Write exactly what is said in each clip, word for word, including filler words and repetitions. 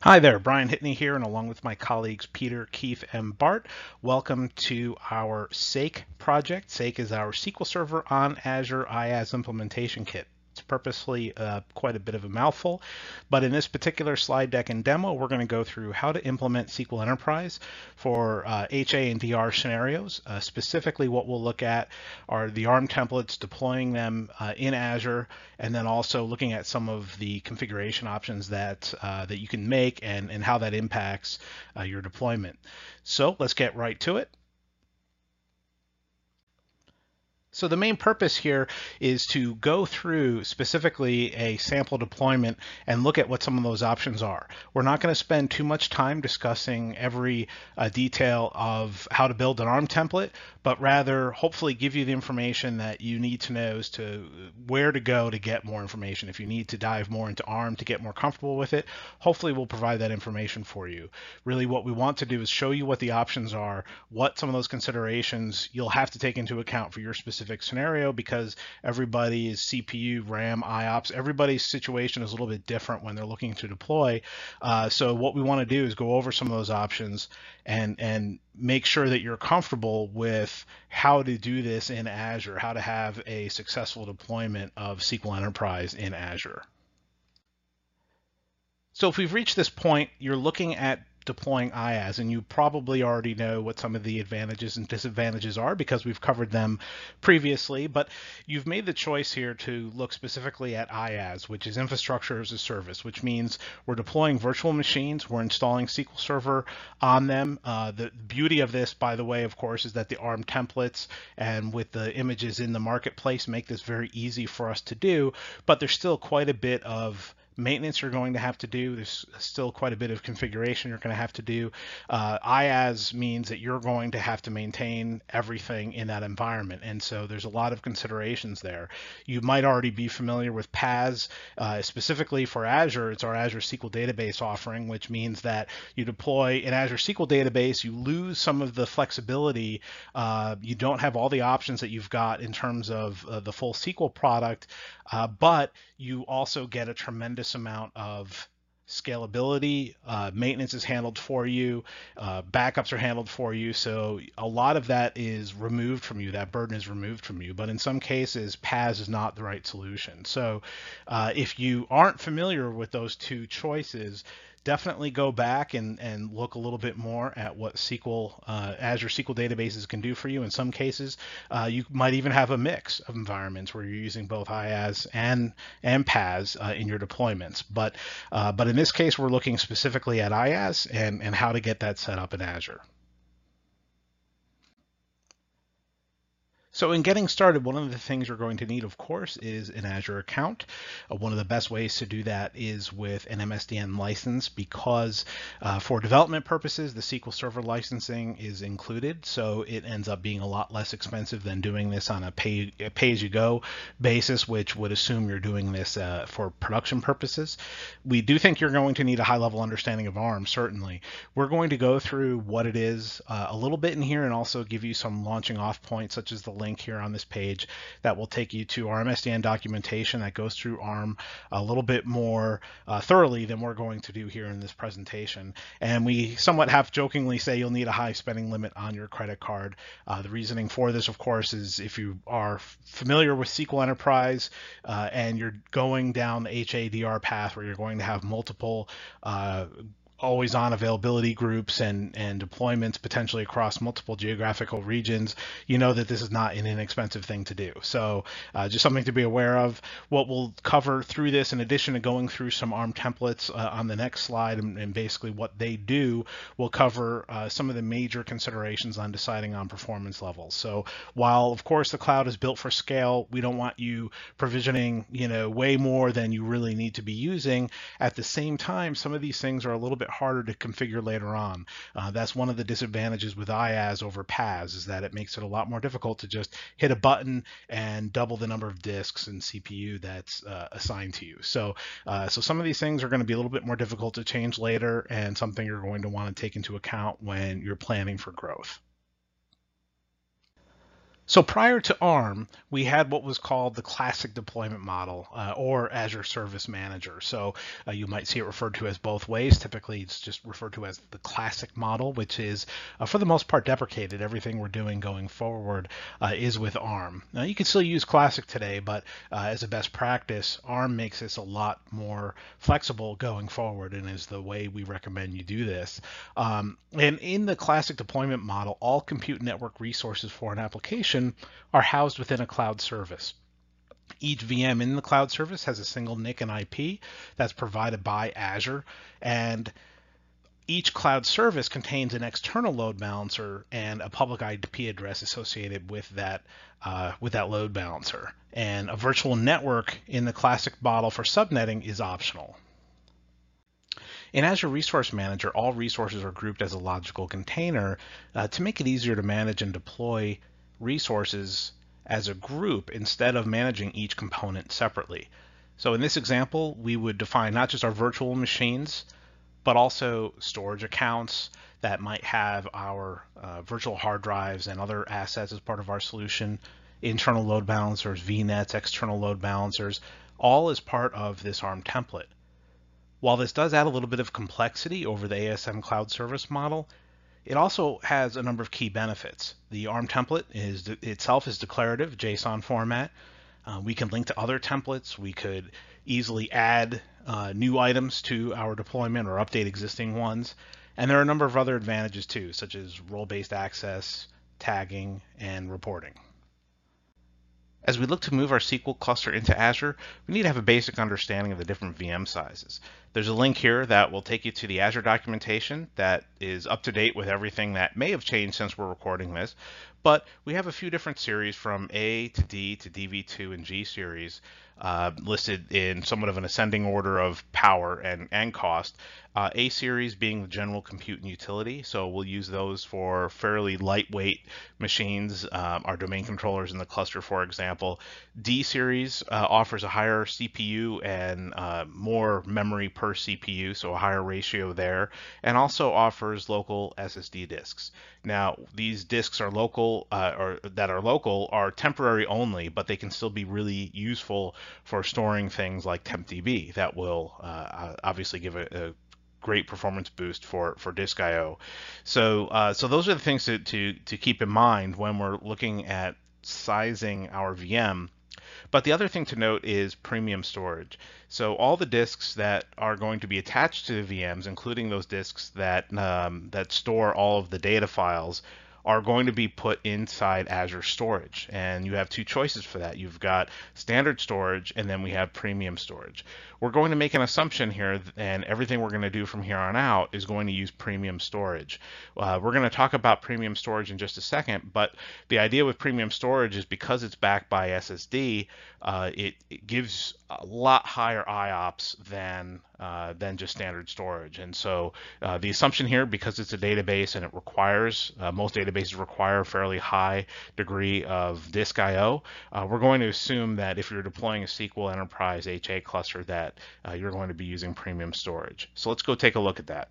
Hi there, Brian Hitney here, and along with my colleagues Peter, Keith, and Bart, welcome to our Sake project. Sake is our S Q L Server on Azure IaaS implementation kit. It's purposely uh, quite a bit of a mouthful, but in this particular slide deck and demo, we're going to go through how to implement S Q L Enterprise for uh, H A and D R scenarios. Uh, specifically, what we'll look at are the ARM templates, deploying them uh, in Azure, and then also looking at some of the configuration options that uh, that you can make and, and how that impacts uh, your deployment. So let's get right to it. So the main purpose here is to go through specifically a sample deployment and look at what some of those options are. We're not going to spend too much time discussing every uh, detail of how to build an ARM template, but rather hopefully give you the information that you need to know as to where to go to get more information. If you need to dive more into ARM to get more comfortable with it, hopefully we'll provide that information for you. Really what we want to do is show you what the options are, what some of those considerations you'll have to take into account for your specific scenario, because everybody's C P U, RAM, I O P S, everybody's situation is a little bit different when they're looking to deploy. Uh, so what we want to do is go over some of those options and and make sure that you're comfortable with how to do this in Azure, how to have a successful deployment of S Q L Enterprise in Azure. So if we've reached this point, you're looking at deploying IaaS, and you probably already know what some of the advantages and disadvantages are because we've covered them previously, but you've made the choice here to look specifically at IaaS, which is infrastructure as a service, which means we're deploying virtual machines, we're installing S Q L Server on them. Uh, the beauty of this, by the way, of course, is that the ARM templates and with the images in the marketplace make this very easy for us to do, but there's still quite a bit of maintenance you're going to have to do. There's still quite a bit of configuration you're going to have to do. Uh, IaaS means that you're going to have to maintain everything in that environment, and so there's a lot of considerations there. You might already be familiar with P A S. Uh, specifically for Azure, it's our Azure S Q L Database offering, which means that you deploy an Azure S Q L Database, you lose some of the flexibility. Uh, you don't have all the options that you've got in terms of uh, the full S Q L product, uh, but you also get a tremendous amount of scalability. Uh, maintenance is handled for you, uh, backups are handled for you, so a lot of that is removed from you, that burden is removed from you. But in some cases, P A S is not the right solution. So uh, if you aren't familiar with those two choices, definitely go back and, and look a little bit more at what S Q L, uh, Azure S Q L databases can do for you. In some cases, uh, you might even have a mix of environments where you're using both IaaS and, and P A S uh, in your deployments. But, uh, but in this case, we're looking specifically at IaaS and, and how to get that set up in Azure. So in getting started, one of the things you're going to need, of course, is an Azure account. Uh, one of the best ways to do that is with an M S D N license, because uh, for development purposes, the S Q L Server licensing is included. So it ends up being a lot less expensive than doing this on a pay, a pay-as-you-go basis, which would assume you're doing this uh, for production purposes. We do think you're going to need a high-level understanding of ARM, certainly. We're going to go through what it is uh, a little bit in here and also give you some launching off points, such as the link here on this page that will take you to our M S D N documentation that goes through ARM a little bit more uh, thoroughly than we're going to do here in this presentation. And we somewhat half jokingly say you'll need a high spending limit on your credit card. Uh, the reasoning for this, of course, is if you are familiar with S Q L Enterprise uh, and you're going down the H A D R path where you're going to have multiple uh, always on availability groups and, and deployments potentially across multiple geographical regions, you know that this is not an inexpensive thing to do. So uh, just something to be aware of. What we'll cover through this, in addition to going through some ARM templates uh, on the next slide and, and basically what they do, we'll cover uh, some of the major considerations on deciding on performance levels. So while, of course, the cloud is built for scale, we don't want you provisioning, you know, way more than you really need to be using. At the same time, some of these things are a little bit harder to configure later on. Uh, that's one of the disadvantages with IaaS over P A S, is that it makes it a lot more difficult to just hit a button and double the number of disks and C P U that's uh, assigned to you. So, uh, so some of these things are going to be a little bit more difficult to change later, and something you're going to want to take into account when you're planning for growth. So prior to ARM, we had what was called the classic deployment model, uh, or Azure Service Manager. So uh, you might see it referred to as both ways. Typically, it's just referred to as the classic model, which is, uh, for the most part, deprecated. Everything we're doing going forward uh, is with ARM. Now, you can still use classic today, but uh, as a best practice, ARM makes this a lot more flexible going forward, and is the way we recommend you do this. Um, and in the classic deployment model, all compute network resources for an application are housed within a cloud service. Each V M in the cloud service has a single N I C and I P that's provided by Azure, and each cloud service contains an external load balancer and a public I P address associated with that uh, with that load balancer. And a virtual network in the classic model for subnetting is optional. In Azure Resource Manager, all resources are grouped as a logical container uh, to make it easier to manage and deploy resources as a group instead of managing each component separately. So in this example, we would define not just our virtual machines, but also storage accounts that might have our uh, virtual hard drives and other assets as part of our solution, internal load balancers, V NETs, external load balancers, all as part of this ARM template. While this does add a little bit of complexity over the A S M cloud service model, it also has a number of key benefits. The ARM template is itself is declarative JSON format. Uh, we can link to other templates. We could easily add uh, new items to our deployment or update existing ones. And there are a number of other advantages too, such as role-based access, tagging, and reporting. As we look to move our S Q L cluster into Azure, we need to have a basic understanding of the different V M sizes. There's a link here that will take you to the Azure documentation that is up to date with everything that may have changed since we're recording this, but we have a few different series from A to D to D V two and G series uh, listed in somewhat of an ascending order of power and, and cost. Uh, A series being the general compute and utility, so we'll use those for fairly lightweight machines, um, our domain controllers in the cluster, for example. D series uh, offers a higher C P U and uh, more memory per C P U, so a higher ratio there, and also offers local S S D disks. Now, these disks are local, uh, or that are local, are temporary only, but they can still be really useful for storing things like TempDB that will uh, obviously give a, a great performance boost for for disk I O. So uh, so those are the things to, to to keep in mind when we're looking at sizing our V M. But the other thing to note is premium storage. So all the disks that are going to be attached to the V Ms, including those disks that um, that store all of the data files, are going to be put inside Azure Storage. And you have two choices for that. You've got standard storage, and then we have premium storage. We're going to make an assumption here, and everything we're going to do from here on out is going to use premium storage. Uh, we're going to talk about premium storage in just a second, but the idea with premium storage is because it's backed by S S D, uh, it, it gives a lot higher I O P S than uh, than just standard storage. And so uh, the assumption here, because it's a database and it requires, uh, most databases require a fairly high degree of disk I O, uh, we're going to assume that if you're deploying a S Q L Enterprise H A cluster that uh, you're going to be using premium storage. So let's go take a look at that.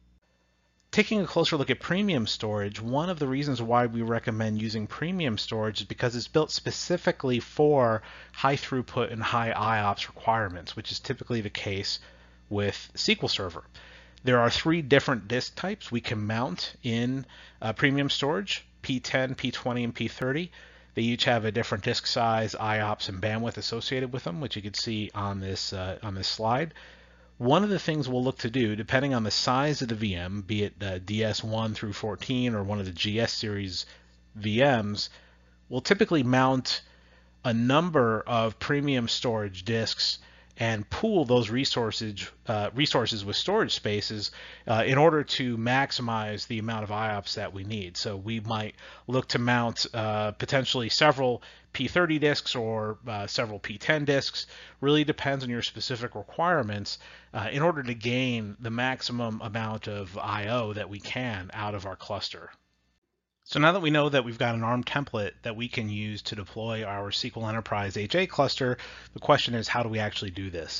Taking a closer look at premium storage, one of the reasons why we recommend using premium storage is because it's built specifically for high throughput and high I O P S requirements, which is typically the case with S Q L Server. There are three different disk types we can mount in uh, premium storage: P ten, P twenty, and P thirty. They each have a different disk size, I O P S, and bandwidth associated with them, which you can see on this uh, on this slide. One of the things we'll look to do, depending on the size of the V M, be it uh, D S one through fourteen or one of the G S series V Ms, we'll typically mount a number of premium storage disks and pool those resources uh, resources with storage spaces uh, in order to maximize the amount of I O P S that we need. So we might look to mount uh, potentially several P thirty disks or uh, several P ten disks. Really depends on your specific requirements uh, in order to gain the maximum amount of I O that we can out of our cluster. So now that we know that we've got an ARM template that we can use to deploy our S Q L Enterprise H A cluster, the question is, how do we actually do this?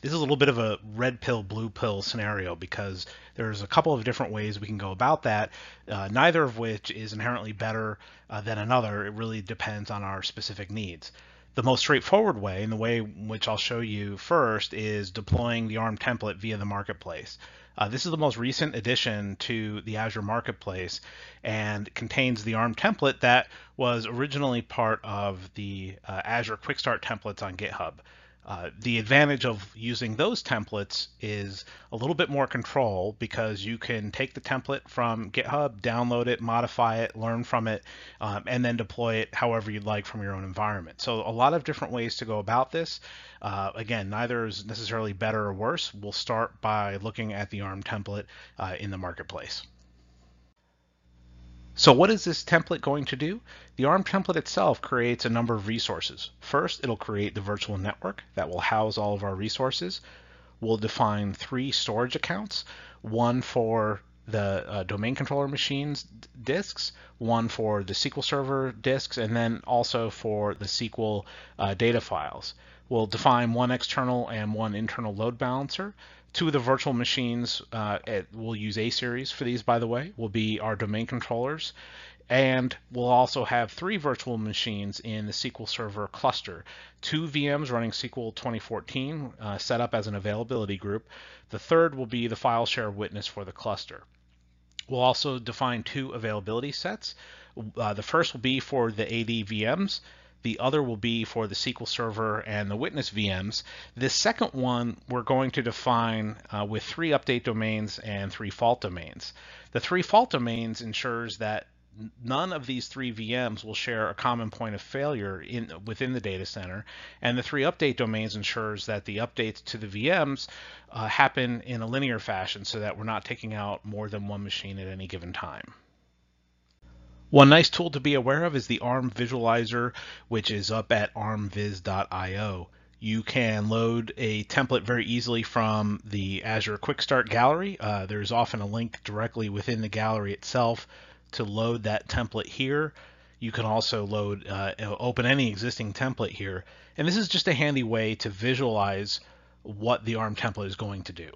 This is a little bit of a red pill, blue pill scenario because there's a couple of different ways we can go about that, uh, neither of which is inherently better uh, than another. It really depends on our specific needs. The most straightforward way, and the way which I'll show you first, is deploying the ARM template via the marketplace. Uh, this is the most recent addition to the Azure Marketplace and contains the ARM template that was originally part of the uh, Azure Quick Start templates on GitHub. Uh, the advantage of using those templates is a little bit more control because you can take the template from GitHub, download it, modify it, learn from it, um, and then deploy it however you'd like from your own environment. So a lot of different ways to go about this. Uh, again, neither is necessarily better or worse. We'll start by looking at the ARM template uh, in the marketplace. So what is this template going to do? The ARM template itself creates a number of resources. First, it'll create the virtual network that will house all of our resources. We'll define three storage accounts, one for the uh, domain controller machines disks, one for the S Q L Server disks, and then also for the S Q L uh, data files. We'll define one external and one internal load balancer. Two of the virtual machines, uh, it, we'll use A series for these, by the way, will be our domain controllers. And we'll also have three virtual machines in the S Q L Server cluster. Two V Ms running S Q L twenty fourteen uh, set up as an availability group. The third will be the file share witness for the cluster. We'll also define two availability sets. Uh, the first will be for the A D V Ms. The other will be for the S Q L Server and the Witness V Ms. This second one we're going to define uh, with three update domains and three fault domains. The three fault domains ensures that none of these three V Ms will share a common point of failure in within the data center, and the three update domains ensures that the updates to the V Ms uh, happen in a linear fashion so that we're not taking out more than one machine at any given time. One nice tool to be aware of is the ARM Visualizer, which is up at armviz dot i o. You can load a template very easily from the Azure Quick Start gallery. Uh, there's often a link directly within the gallery itself to load that template here. You can also load, uh, open any existing template here. And this is just a handy way to visualize what the ARM template is going to do.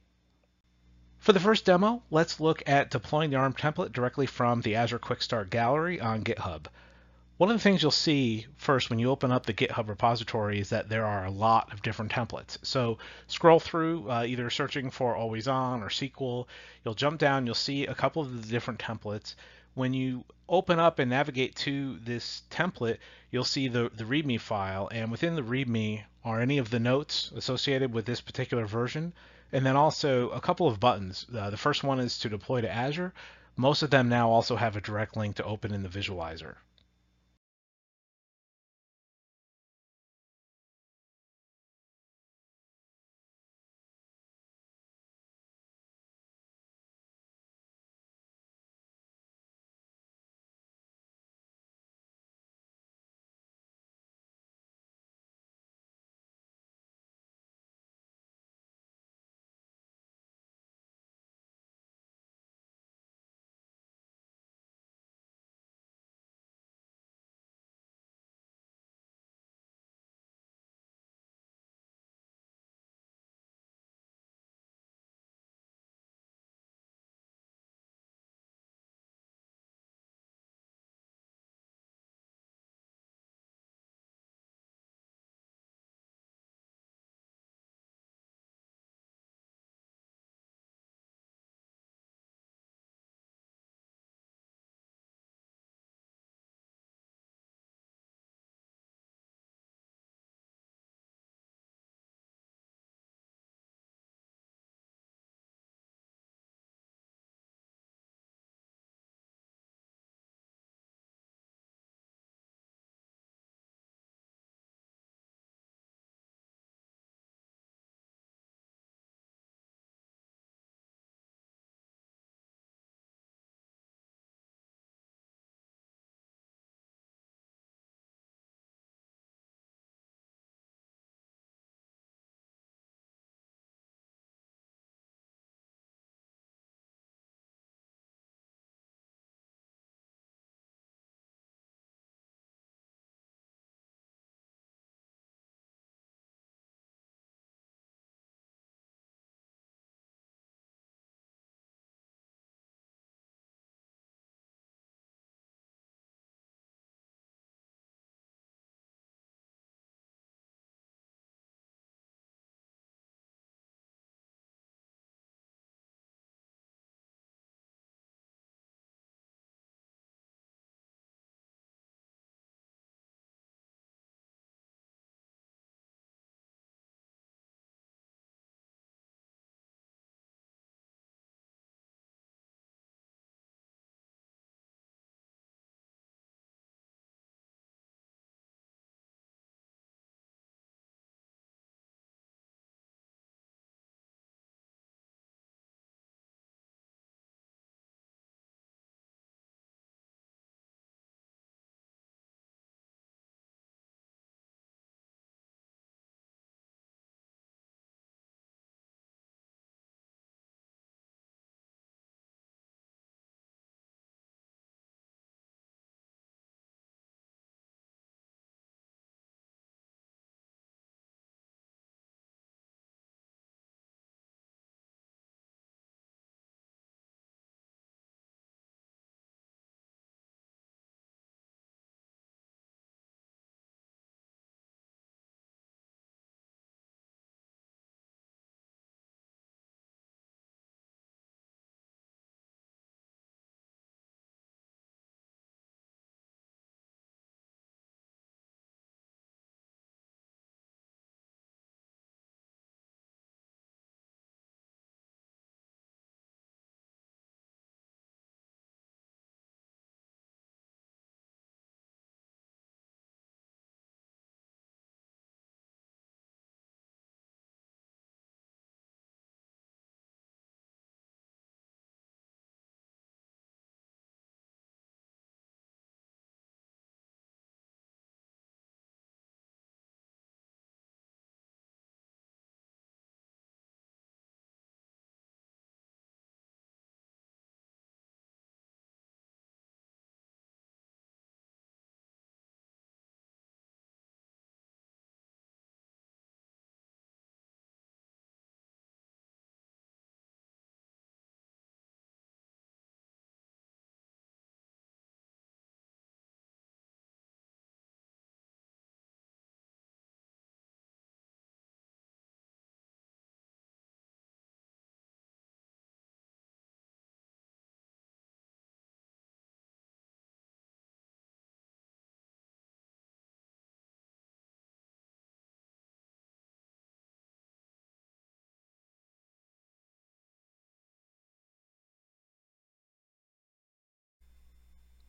For the first demo, let's look at deploying the ARM template directly from the Azure Quick Start gallery on GitHub. One of the things you'll see first when you open up the GitHub repository is that there are a lot of different templates. So scroll through, uh, either searching for Always On or S Q L. You'll jump down, you'll see a couple of the different templates. When you open up and navigate to this template, you'll see the, the README file, and within the README are any of the notes associated with this particular version, and then also a couple of buttons. Uh, the first one is to deploy to Azure. Most of them now also have a direct link to open in the visualizer.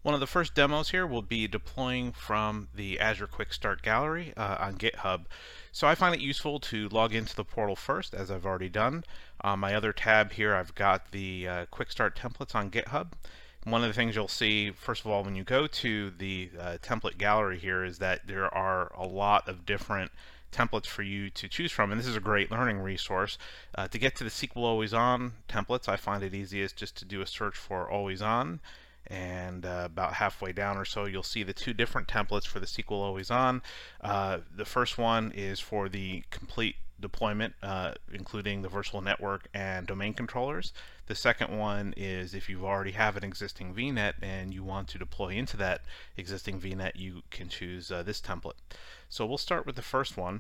One of the first demos here will be deploying from the Azure Quick Start Gallery uh, on GitHub. So I find it useful to log into the portal first, as I've already done. On my other tab here, I've got the uh, Quick Start templates on GitHub. One of the things you'll see, first of all, when you go to the uh, template gallery here, is that there are a lot of different templates for you to choose from, and this is a great learning resource. Uh, to get to the S Q L Always On templates, I find it easiest just to do a search for Always On, and uh, about halfway down or so you'll see the two different templates for the S Q L Always On. Uh, the first one is for the complete deployment, uh, including the virtual network and domain controllers. The second one is if you already have an existing V NET and you want to deploy into that existing V NET, you can choose uh, this template. So we'll start with the first one.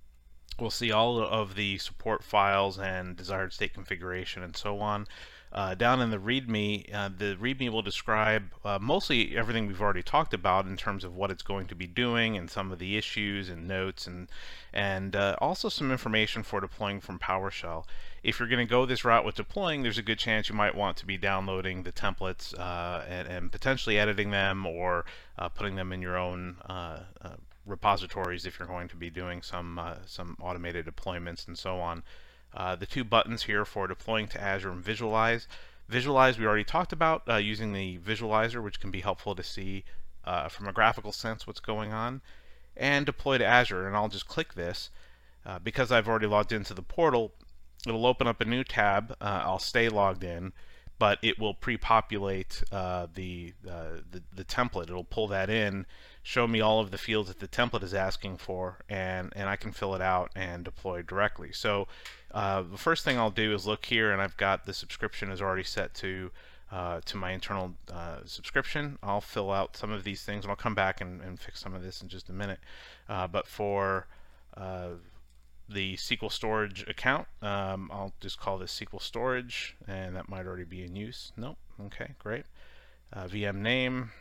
We'll see all of the support files and desired state configuration and so on. Uh, down in the README, uh, the README will describe uh, mostly everything we've already talked about in terms of what it's going to be doing and some of the issues and notes, and and uh, also some information for deploying from PowerShell. If you're going to go this route with deploying, there's a good chance you might want to be downloading the templates uh, and, and potentially editing them or uh, putting them in your own uh, uh, repositories if you're going to be doing some uh, some automated deployments and so on. Uh, the two buttons here for deploying to Azure and Visualize. Visualize we already talked about, uh, using the visualizer, which can be helpful to see uh, from a graphical sense what's going on. And deploy to Azure, and I'll just click this. Uh, because I've already logged into the portal, it'll open up a new tab. Uh, I'll stay logged in, but it will pre-populate uh, the, uh, the the template. It'll pull that in, show me all of the fields that the template is asking for, and and I can fill it out and deploy directly. So uh, the first thing I'll do is look here, and I've got the subscription is already set to uh, to my internal uh, subscription. I'll fill out some of these things, and I'll come back and, and fix some of this in just a minute. Uh, but for uh, the S Q L storage account, um, I'll just call this S Q L storage, and that might already be in use. Nope. Okay, great. Uh, V M name.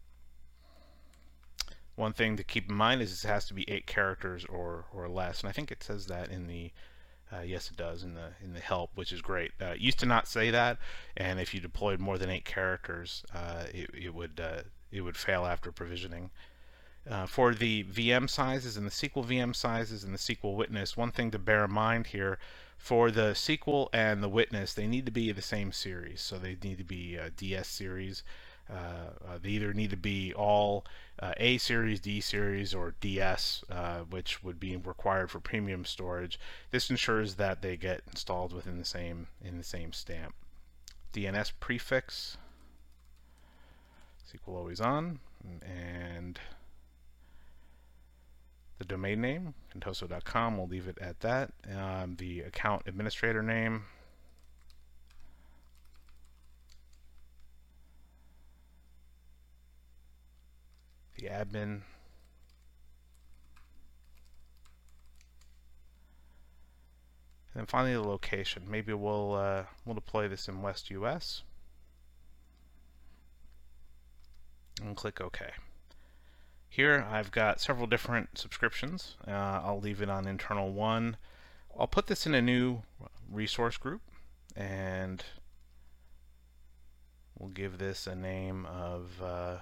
One thing to keep in mind is it has to be eight characters or or less, and I think it says that in the uh, yes, it does in the in the help, which is great. Uh, it used to not say that, and if you deployed more than eight characters, uh, it, it would uh, it would fail after provisioning. Uh, for the V M sizes and the S Q L V M sizes and the S Q L Witness, one thing to bear in mind here, for the S Q L and the Witness, they need to be the same series. So they need to be uh, D S series. Uh, uh, they either need to be all uh, A series, D series, or D S, uh, which would be required for premium storage. This ensures that they get installed within the same in the same stamp. D N S prefix, S Q L Always On, and the domain name, contoso dot com, we'll leave it at that. Um, the account administrator name, the admin, and then finally the location. Maybe we'll uh, we'll deploy this in West U S and click OK. Here I've got several different subscriptions. Uh, I'll leave it on internal one. I'll put this in a new resource group, and we'll give this a name of uh,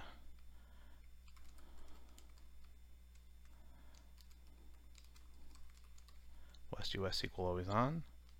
West U S S Q L Always On.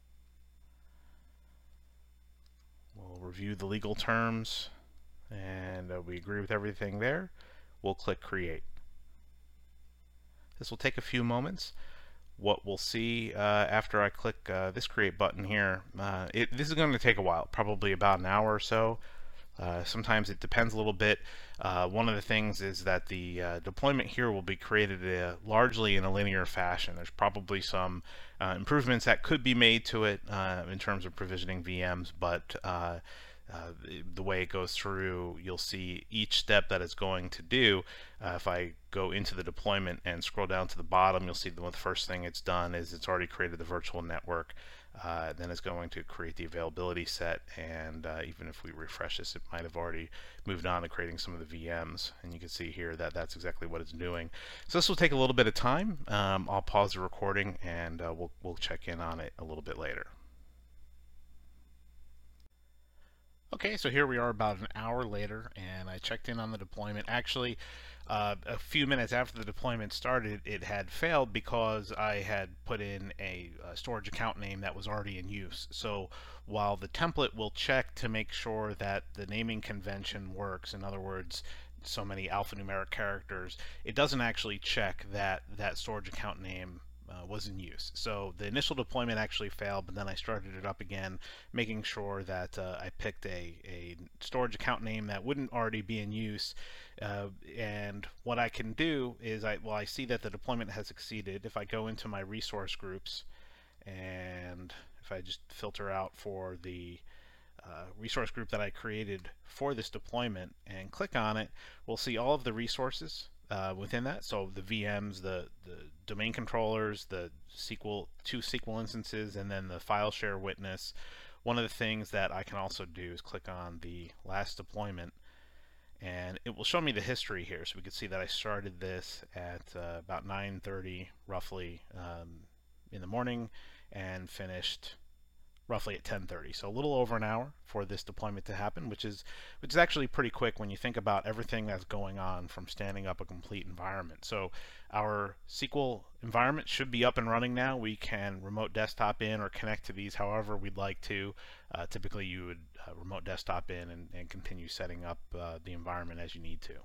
We'll review the legal terms, and uh, we agree with everything there. We'll click Create. This will take a few moments. What we'll see uh, after I click uh, this Create button here, uh, it, this is going to take a while, probably about an hour or so. Uh, sometimes it depends a little bit. Uh, one of the things is that the uh, deployment here will be created uh, largely in a linear fashion. There's probably some uh, improvements that could be made to it uh, in terms of provisioning V Ms, but uh, uh, the way it goes through, you'll see each step that it's going to do. Uh, if I go into the deployment and scroll down to the bottom, you'll see the first thing it's done is it's already created the virtual network. Uh, then it's going to create the availability set, and uh, even if we refresh this, it might have already moved on to creating some of the V Ms, and you can see here that that's exactly what it's doing. So this will take a little bit of time. Um, I'll pause the recording, and uh, we'll, we'll check in on it a little bit later. Okay. Okay, so here we are about an hour later, and I checked in on the deployment. Actually, uh, a few minutes after the deployment started, it had failed because I had put in a, a storage account name that was already in use. So while the template will check to make sure that the naming convention works, in other words, so many alphanumeric characters, it doesn't actually check that that storage account name Uh, was in use. So the initial deployment actually failed, but then I started it up again, making sure that uh, I picked a, a storage account name that wouldn't already be in use. Uh, and what I can do is, I well, I see that the deployment has succeeded. If I go into my resource groups, and if I just filter out for the uh, resource group that I created for this deployment and click on it, we'll see all of the resources Uh, within that. So the V Ms, the, the domain controllers, the S Q L, two S Q L instances, and then the file share witness. One of the things that I can also do is click on the last deployment, and it will show me the history here. So we can see that I started this at uh, about nine thirty roughly um, in the morning and finished roughly at ten thirty. So a little over an hour for this deployment to happen, which is which is actually pretty quick when you think about everything that's going on from standing up a complete environment. So our S Q L environment should be up and running now. We can remote desktop in or connect to these however we'd like to. Uh, typically you would uh, remote desktop in and, and continue setting up uh, the environment as you need to.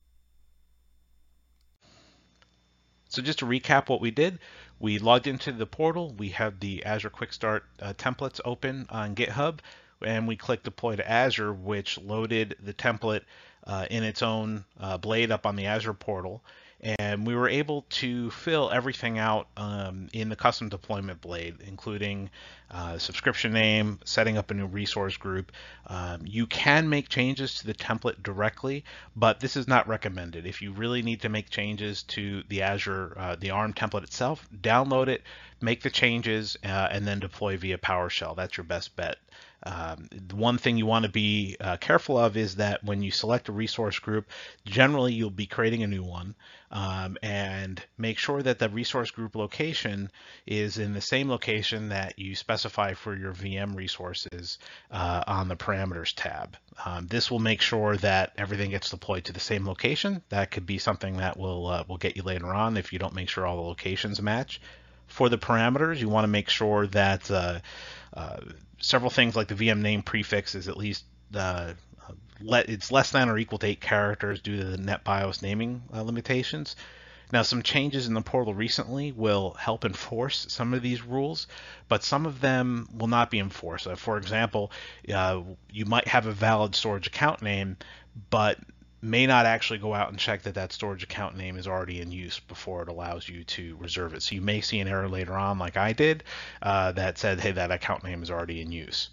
So just to recap what we did, we logged into the portal, we have the Azure Quick Start uh, templates open on GitHub, and we clicked Deploy to Azure, which loaded the template uh, in its own uh, blade up on the Azure portal. And we were able to fill everything out um, in the custom deployment blade, including uh, subscription name, setting up a new resource group. Um, you can make changes to the template directly, but this is not recommended. If you really need to make changes to the Azure, uh, the ARM template itself, download it, make the changes, uh, and then deploy via PowerShell. That's your best bet. Um, the one thing you want to be uh, careful of is that when you select a resource group, generally you'll be creating a new one, um, and make sure that the resource group location is in the same location that you specify for your V M resources uh, on the parameters tab. Um, this will make sure that everything gets deployed to the same location. That could be something that will uh, will get you later on if you don't make sure all the locations match. For the parameters, you want to make sure that uh, uh, several things like the V M name prefix is at least uh, let it's less than or equal to eight characters due to the NetBIOS naming uh, limitations. Now, some changes in the portal recently will help enforce some of these rules, but some of them will not be enforced. Uh, for example, uh, you might have a valid storage account name, but may not actually go out and check that that storage account name is already in use before it allows you to reserve it. So you may see an error later on, like I did, uh, that said, hey, that account name is already in use.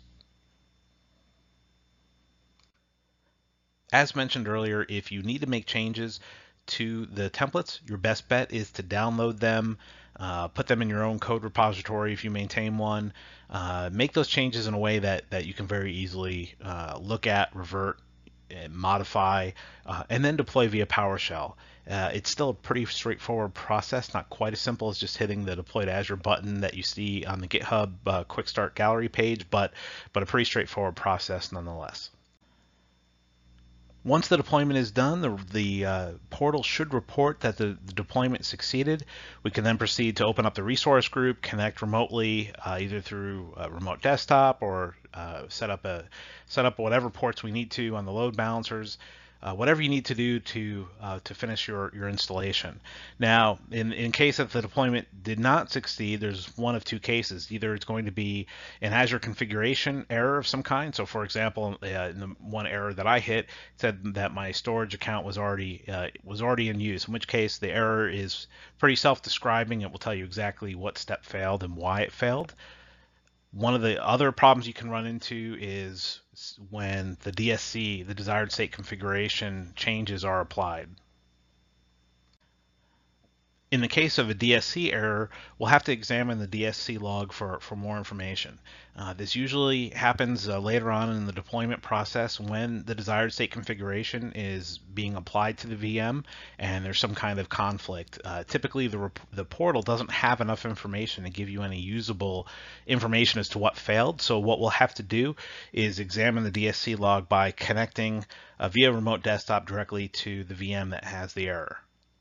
As mentioned earlier, if you need to make changes to the templates, your best bet is to download them, uh, put them in your own code repository if you maintain one, uh, make those changes in a way that, that you can very easily uh, look at, revert, modify, uh, and then deploy via PowerShell. Uh, it's still a pretty straightforward process, not quite as simple as just hitting the Deploy to Azure button that you see on the GitHub uh, Quick Start Gallery page, but, but a pretty straightforward process nonetheless. Once the deployment is done, the, the uh, portal should report that the, the deployment succeeded. We can then proceed to open up the resource group, connect remotely, uh, either through a remote desktop or uh, set up a set up whatever ports we need to on the load balancers. Uh, whatever you need to do to uh, to finish your, your installation. Now, in, in case that the deployment did not succeed, there's one of two cases. Either it's going to be an Azure configuration error of some kind. So, for example, uh, in the one error that I hit, it said that my storage account was already uh, was already in use. In which case, the error is pretty self-describing. It will tell you exactly what step failed and why it failed. One of the other problems you can run into is when the D S C, the desired state configuration changes are applied. In the case of a D S C error, we'll have to examine the D S C log for, for more information. Uh, this usually happens uh, later on in the deployment process when the desired state configuration is being applied to the V M and there's some kind of conflict. Uh, typically, the, the portal doesn't have enough information to give you any usable information as to what failed. So what we'll have to do is examine the D S C log by connecting uh, via remote desktop directly to the V M that has the error.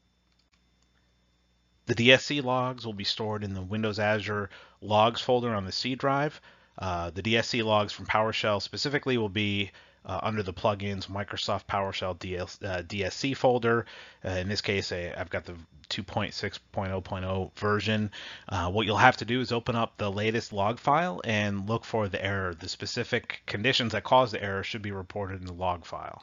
The D S C logs will be stored in the Windows Azure logs folder on the C drive. Uh, the D S C logs from PowerShell specifically will be uh, under the plugins Microsoft PowerShell D S, uh, D S C folder. Uh, in this case, I, I've got the two point six point oh point oh version. Uh, what you'll have to do is open up the latest log file and look for the error. The specific conditions that caused the error should be reported in the log file.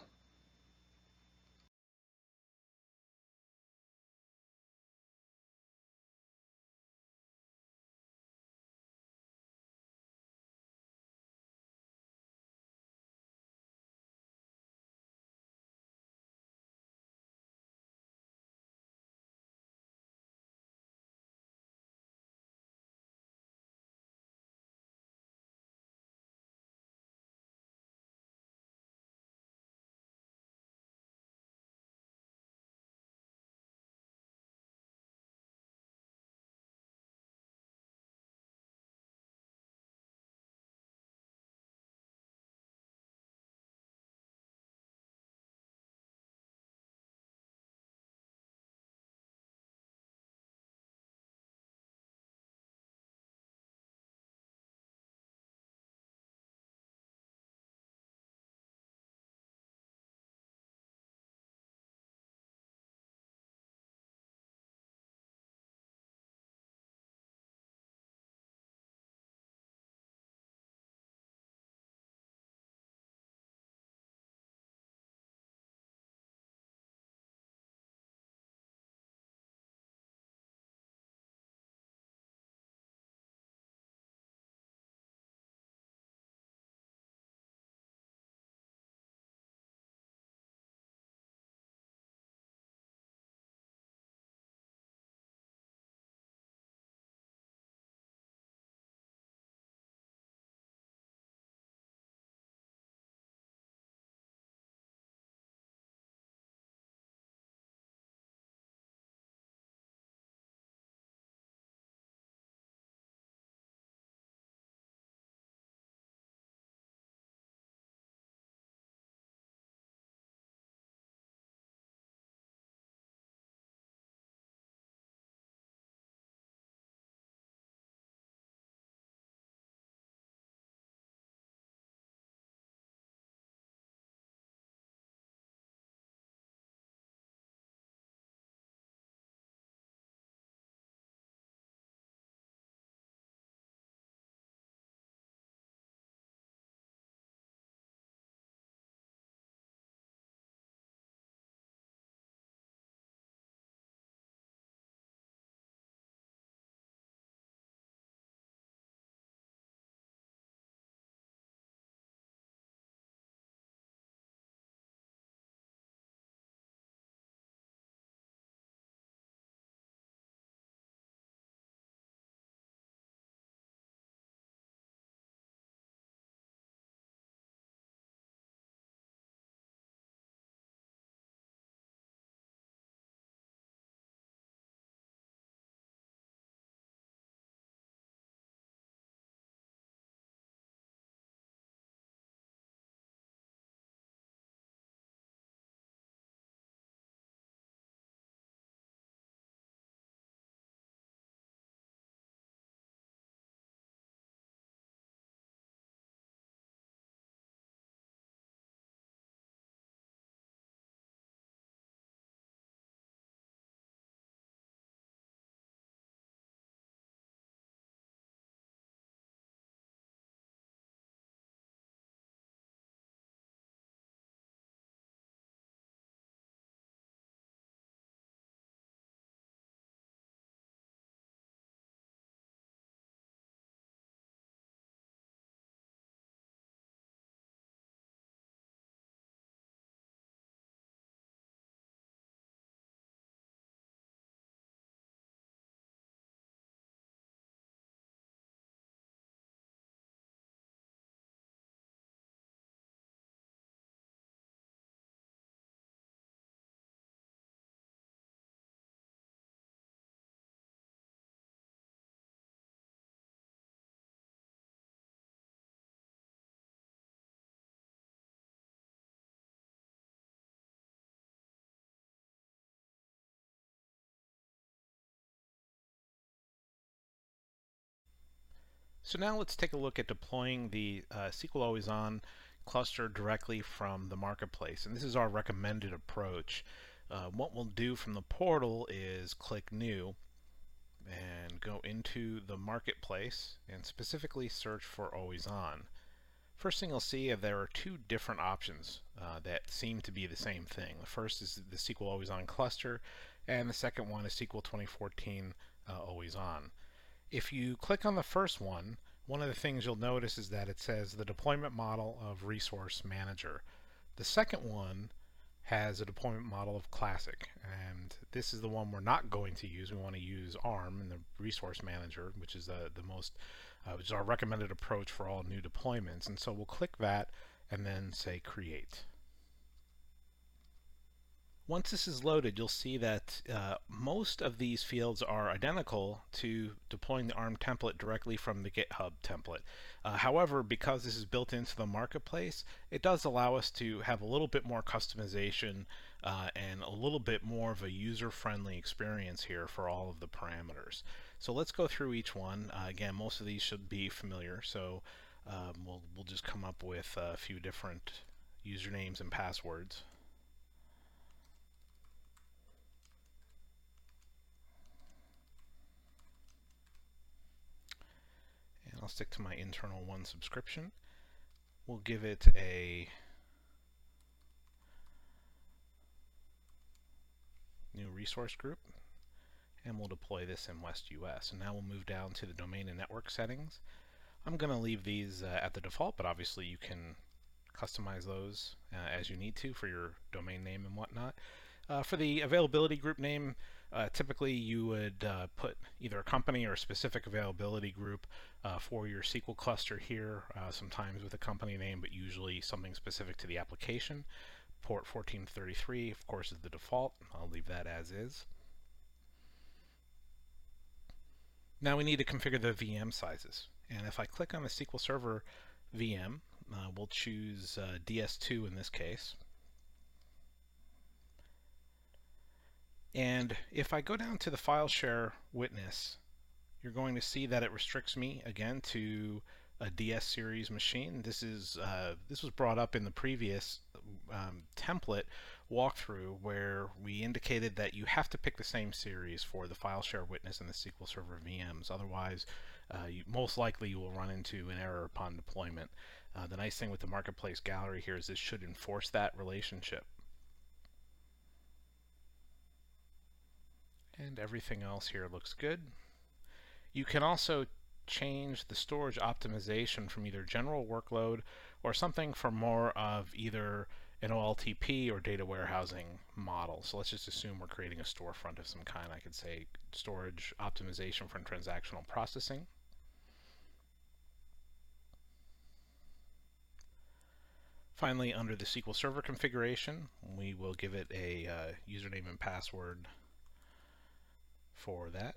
So now let's take a look at deploying the uh, S Q L Always On cluster directly from the marketplace. And this is our recommended approach. Uh, what we'll do from the portal is click New and go into the marketplace and specifically search for Always On. First thing you'll see is there are two different options uh, that seem to be the same thing. The first is the S Q L Always On cluster, and the second one is S Q L twenty fourteen uh, Always On. If you click on the first one, one of the things you'll notice is that it says the deployment model of Resource Manager. The second one has a deployment model of Classic, and this is the one we're not going to use. We want to use ARM in the Resource Manager, which is the, the most, uh, which is our recommended approach for all new deployments. And so we'll click that and then say Create. Once this is loaded, you'll see that uh, most of these fields are identical to deploying the ARM template directly from the GitHub template. Uh, however, because this is built into the marketplace, it does allow us to have a little bit more customization uh, and a little bit more of a user-friendly experience here for all of the parameters. So let's go through each one. Uh, again, most of these should be familiar, so um, we'll, we'll just come up with a few different usernames and passwords. I'll stick to my internal one subscription. We'll give it a new resource group, and we'll deploy this in West U S. And now we'll move down to the domain and network settings. I'm going to leave these uh, at the default, but obviously you can customize those uh, as you need to for your domain name and whatnot. Uh, for the availability group name, uh, typically you would uh, put either a company or a specific availability group uh, for your S Q L cluster here, uh, sometimes with a company name, but usually something specific to the application. Port fourteen thirty-three, of course, is the default. I'll leave that as is. Now we need to configure the V M sizes. And if I click on the S Q L Server V M, uh, we'll choose uh, D S two in this case. And if I go down to the file share witness, you're going to see that it restricts me again to a D S series machine. This is uh, this was brought up in the previous um, template walkthrough where we indicated that you have to pick the same series for the file share witness and the S Q L Server V Ms. Otherwise, uh, you, most likely you will run into an error upon deployment. Uh, the nice thing with the Marketplace Gallery here is this should enforce that relationship. And everything else here looks good. You can also change the storage optimization from either general workload or something for more of either an O L T P or data warehousing model. So let's just assume we're creating a storefront of some kind. I could say storage optimization for transactional processing. Finally, under the S Q L Server configuration, we will give it a uh, username and password for that.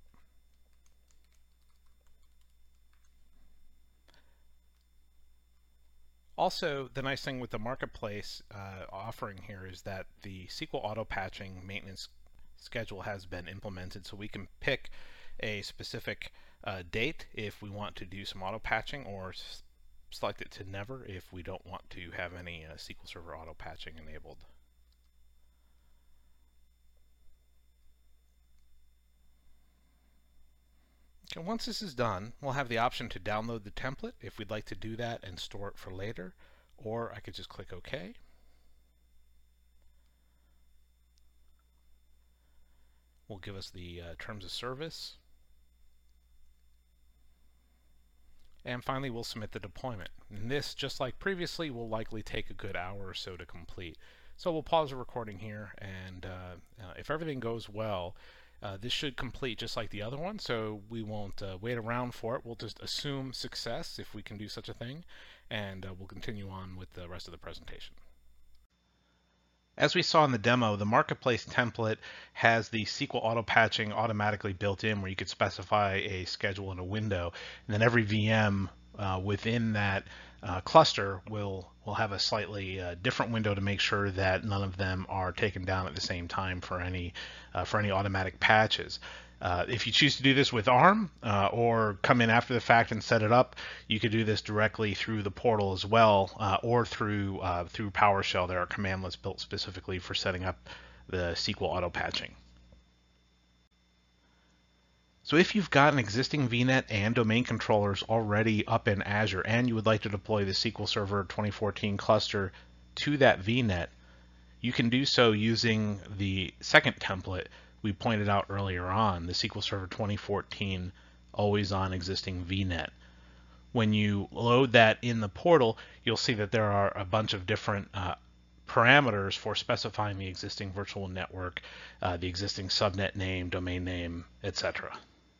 Also, the nice thing with the marketplace uh, offering here is that the S Q L auto patching maintenance schedule has been implemented, so we can pick a specific uh, date if we want to do some auto patching, or select it to never if we don't want to have any uh, S Q L Server auto patching enabled. And once this is done, we'll have the option to download the template if we'd like to do that and store it for later, or I could just click OK. Will give us the uh, terms of service. And finally, we'll submit the deployment. And this, just like previously, will likely take a good hour or so to complete. So we'll pause the recording here, and uh, uh, if everything goes well, Uh, this should complete just like the other one, so we won't uh, wait around for it. We'll just assume success if we can do such a thing, and uh, we'll continue on with the rest of the presentation. As we saw in the demo, the Marketplace template has the S Q L auto patching automatically built in where you could specify a schedule in a window, and then every V M uh, within that uh, cluster will will have a slightly uh, different window to make sure that none of them are taken down at the same time for any uh, for any automatic patches. Uh, if you choose to do this with ARM uh, or come in after the fact and set it up, you could do this directly through the portal as well, uh, or through uh, through PowerShell. There are commandlets built specifically for setting up the S Q L auto patching. So if you've got an existing V NET and domain controllers already up in Azure and you would like to deploy the S Q L Server twenty fourteen cluster to that V NET, you can do so using the second template we pointed out earlier on, the S Q L Server twenty fourteen always on existing V NET. When you load that in the portal, you'll see that there are a bunch of different uh, parameters for specifying the existing virtual network, uh, the existing subnet name, domain name, et cetera.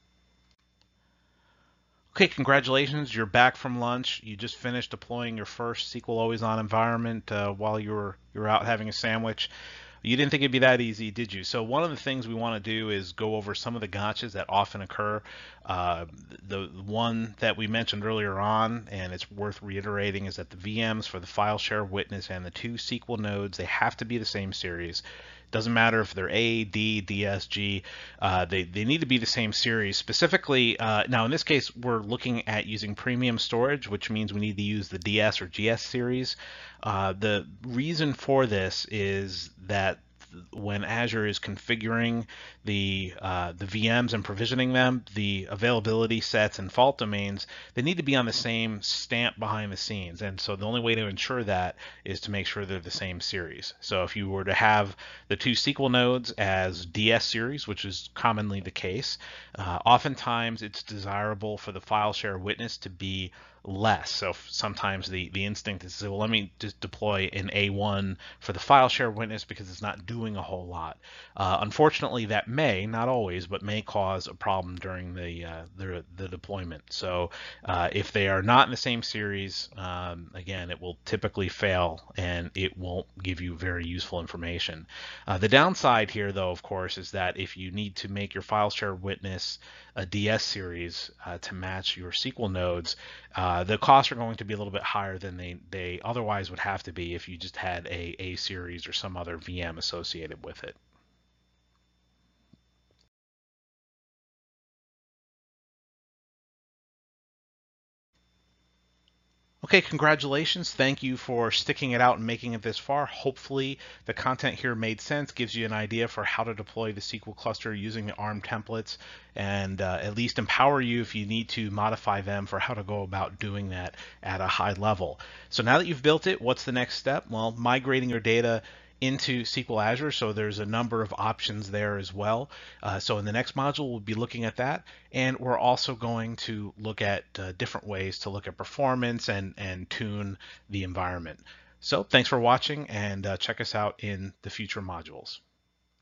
Okay, congratulations, you're back from lunch. You just finished deploying your first S Q L Always On environment uh, while you were, you were out having a sandwich. You didn't think it'd be that easy, did you? So one of the things we want to do is go over some of the gotchas that often occur. Uh, the one that we mentioned earlier on, and it's worth reiterating, is that the V Ms for the file share witness and the two S Q L nodes, they have to be the same series. Doesn't matter if they're A, D, D S, G, uh, they, they need to be the same series. Specifically, uh, now in this case, we're looking at using premium storage, which means we need to use the D S or G S series. Uh, the reason for this is that when Azure is configuring the uh, the V Ms and provisioning them, the availability sets and fault domains, they need to be on the same stamp behind the scenes. And so the only way to ensure that is to make sure they're the same series. So if you were to have the two S Q L nodes as D S series, which is commonly the case, uh, oftentimes it's desirable for the file share witness to be less. So sometimes the, the instinct is to say, well, let me just deploy an A one for the file share witness because it's not doing a whole lot. Uh, unfortunately, that may, not always, but may cause a problem during the uh, the, the deployment. So uh, if they are not in the same series, um, again, it will typically fail and it won't give you very useful information. Uh, the downside here, though, of course, is that if you need to make your file share witness a D S series uh, to match your S Q L nodes, uh, the costs are going to be a little bit higher than they, they otherwise would have to be if you just had a A series or some other V M associated with it. Okay, congratulations. Thank you for sticking it out and making it this far. Hopefully the content here made sense, gives you an idea for how to deploy the S Q L cluster using the ARM templates, and uh, at least empower you if you need to modify them for how to go about doing that at a high level. So now that you've built it, what's the next step? Well, migrating your data into S Q L Azure, so there's a number of options there as well. Uh, so in the next module, we'll be looking at that, and we're also going to look at uh, different ways to look at performance and, and tune the environment. So thanks for watching, and uh, check us out in the future modules.